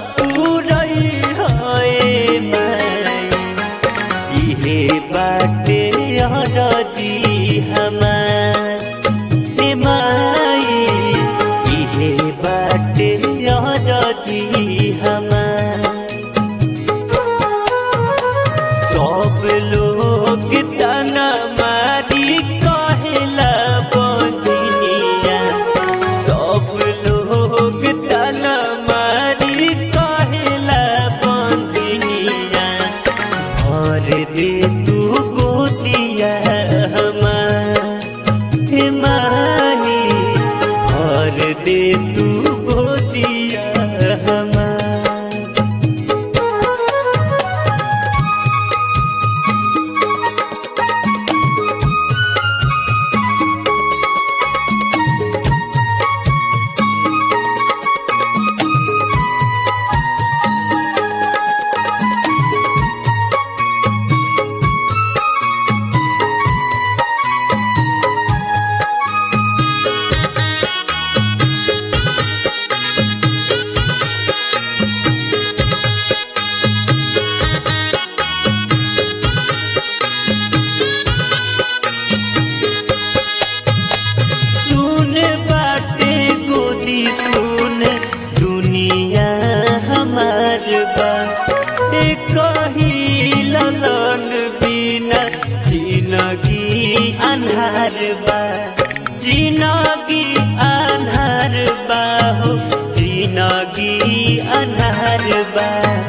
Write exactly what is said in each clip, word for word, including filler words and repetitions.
पूरई होए माई इहे बाटे अरजी हमार हे माई इहे बाटे अरजी हमार। सब लोग तना मारी कहेला बंजनिया सब लोग तना मारी कहेला बंजनिया भर दे तू गोदिया हमार हे माही भर दे तू गोदिया हमार। सुन दुनिया हमार बा कही ललन बिना जिंदगी अन्हार बा जिंदगी अन्हार बा हो जिंदगी अन्हार बा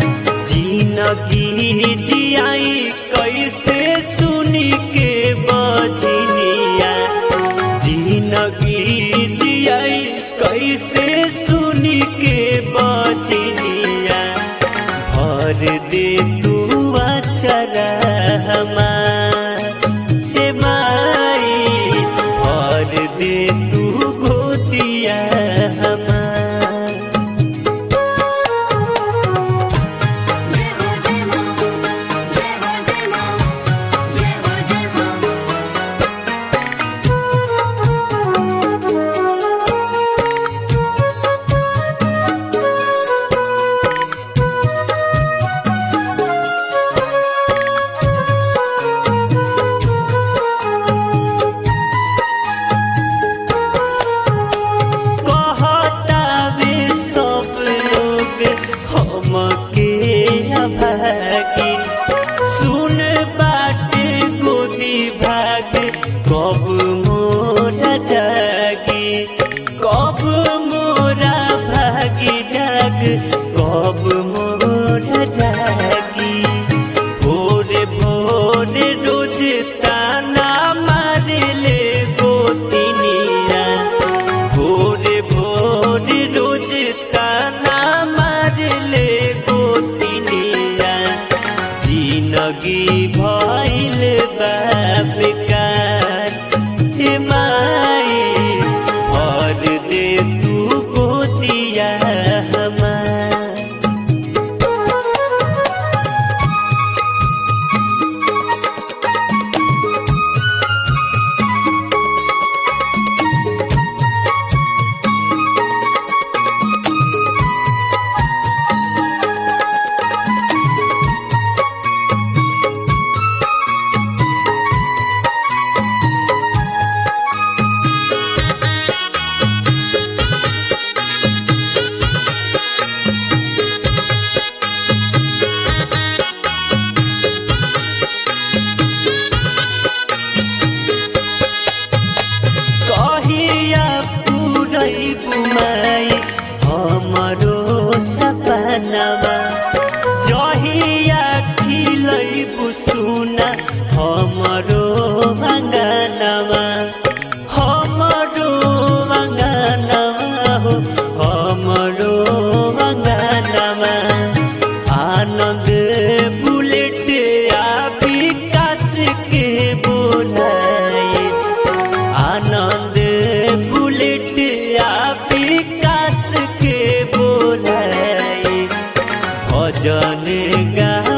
जिंदगी जियाई कैसे सुनी के बजनिया जिंदगी जियाई कैसे सुनी के बजनिया भर दे तू अचरा हमार हे माई भर दे तू गोदिया हमार। सुन बाटे गोदी भाग कब मोरा जागी कब मोरा भागी जाग कब मोरा जागी भोरे भोरे रोज ताना मारे ले गोतिनिया भोरे भोरे रोज ताना मारे ले गोतिनिया जिंदगी भइल बा बेकार हे माई भर दे तू गोदिया हमार। बुमाई हमारो सपनावा जहिया खिलैबु सुना हमारो अंगनवा हमारो अंगनवा हो हमारो अंगनवा आनंद बुलेट आ विकास के बोलाई आनंद बुलेट विकास के बोलाई भजन गा